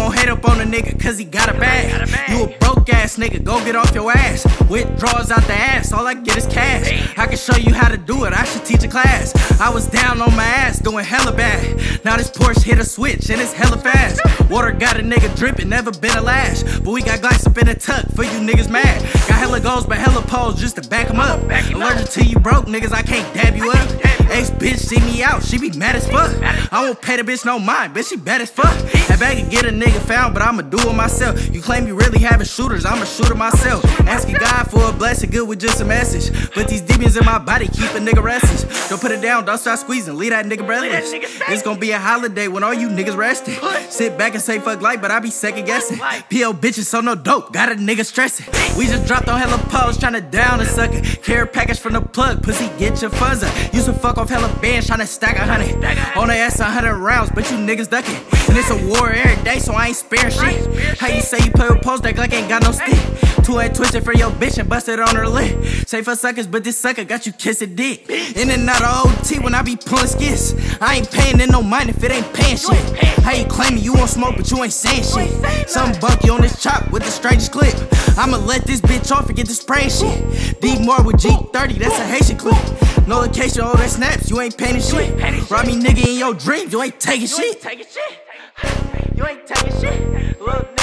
gon' hate up on a nigga cause he got a bag. You a broke ass nigga, go get off your ass. Withdrawals out the ass, all I get is cash. I can show you how to do it, I should teach a class. I was down on my ass, doing hella bad. Now this Porsche hit a switch and it's hella fast. Water got a nigga drippin', never been a lash. But we got Glocks up in the tuck for you niggas mad. Got hella goals but hella poles just to back 'em up. Allergic to you broke niggas, I can't dab you up. Ex-bitch see me out, she be mad as fuck. I won't pay the bitch no mind, bitch she bad as fuck. That bag can get a nigga found, but I'ma do it myself. You claim you really having shooters, I'm a shooter myself. Asking God for a blessing, good with just a message. But these demons in my body keep a nigga restless. Don't put it down, don't start squeezing, leave that nigga breathless. It's gonna be a holiday when all you niggas resting. Sit back and say fuck life, but I be second guessing. PO bitches so no dope, got a nigga stressing. We just dropped on hella posts, tryna down a sucker. Care package from the plug, pussy get your funds up. Used to fuck off hella bands, tryna stack 100. On the ass 100 rounds, but you niggas ducking. And it's a war every day, so I ain't sparing shit. How you say you play with post, that Glock ain't got no stick. 2-8 twisted for your bitch and busted on her lip. Say for suckers, but this sucker got you kissing dick. In and out of OT when I be pulling skits. I ain't paying in no mind if it ain't paying shit. How you claiming you won't smoke, but you ain't saying shit. Something bunky on this chop with the strangest clip. I'ma let this bitch off and get the spraying shit. D more with G30, that's a Haitian clip. No location, all that snaps, you ain't painting shit. Rob me nigga in your dreams, you ain't taking shit. You ain't taking shit. Little